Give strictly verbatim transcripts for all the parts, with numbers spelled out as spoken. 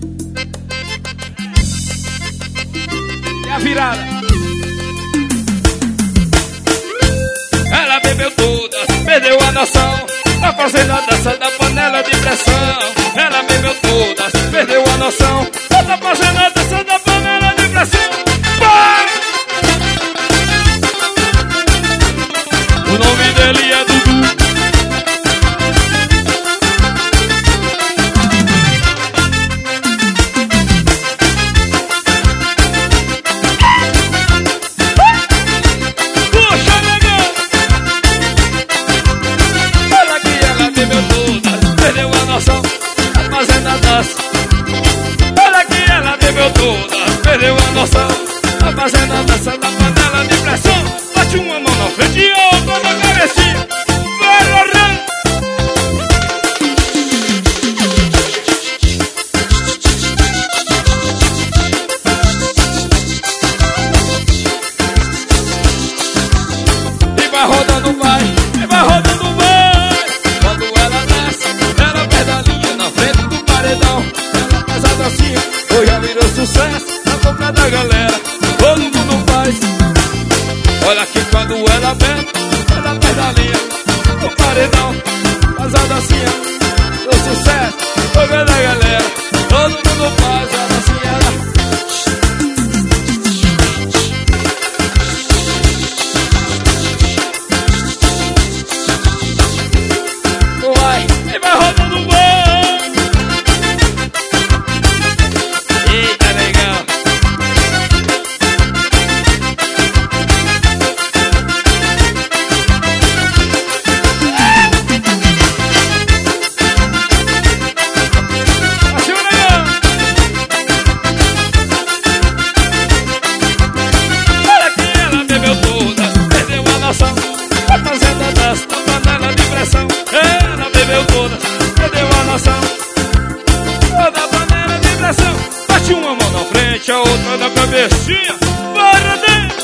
E a virada. Ela bebeu todas, perdeu a noção, tá fazendo a dança da panela de pressão. Ela bebeu todas, perdeu a noção, tá fazendo a dança da panela de pressão. Vai! O nome dele é Dudu. Puxa, negão! Olha que ela bebeu todas, perdeu a noção, tá fazendo a dança. Olha que ela bebeu todas, perdeu a noção, tá fazendo a dança da panela de pressão. Bate uma mão na frente e outra na cabecinha. Vai, Loran! E vai rodando, vai, e vai rodando, vai. Quando ela desce, ela perde a linha na frente do paredão. Ela faz a dancinha, hoje já virou sucesso na boca da galera. Todo mundo faz. Olha que quando ela bebe, ela perde a linha no paredão. Faz a dancinha do sucesso, boca da galera. Todo mundo faz a dancinha. Vai, e vai rodando, vai. Eita, legal. Ela bebeu todas, perdeu a noção, toda a panela de pressão. Bate uma mão na frente, a outra na cabecinha. Bora dentro!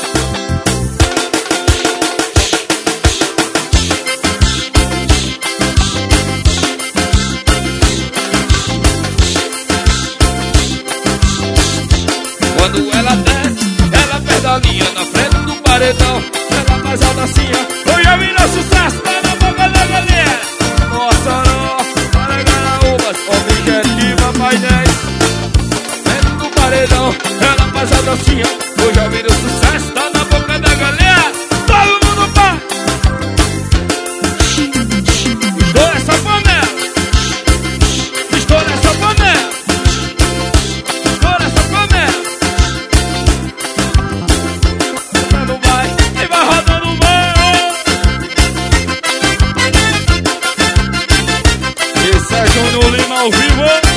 Quando ela desce, ela perde a linha na frente do paredão. Ela faz a dancinha, hoje a vira sucesso, tá na boca da galera. Nossa, nossa, para Garaúbas, objetiva painéis. Dentro do paredão, ela faz a dancinha, hoje a vira sucesso, tá na boca da galera. Todo mundo vai! Estoura essa panela! Estoura essa panela! Estoura essa panela! Rodando vai, e vai rodando vai. Esse é Júnior Lima ao vivo.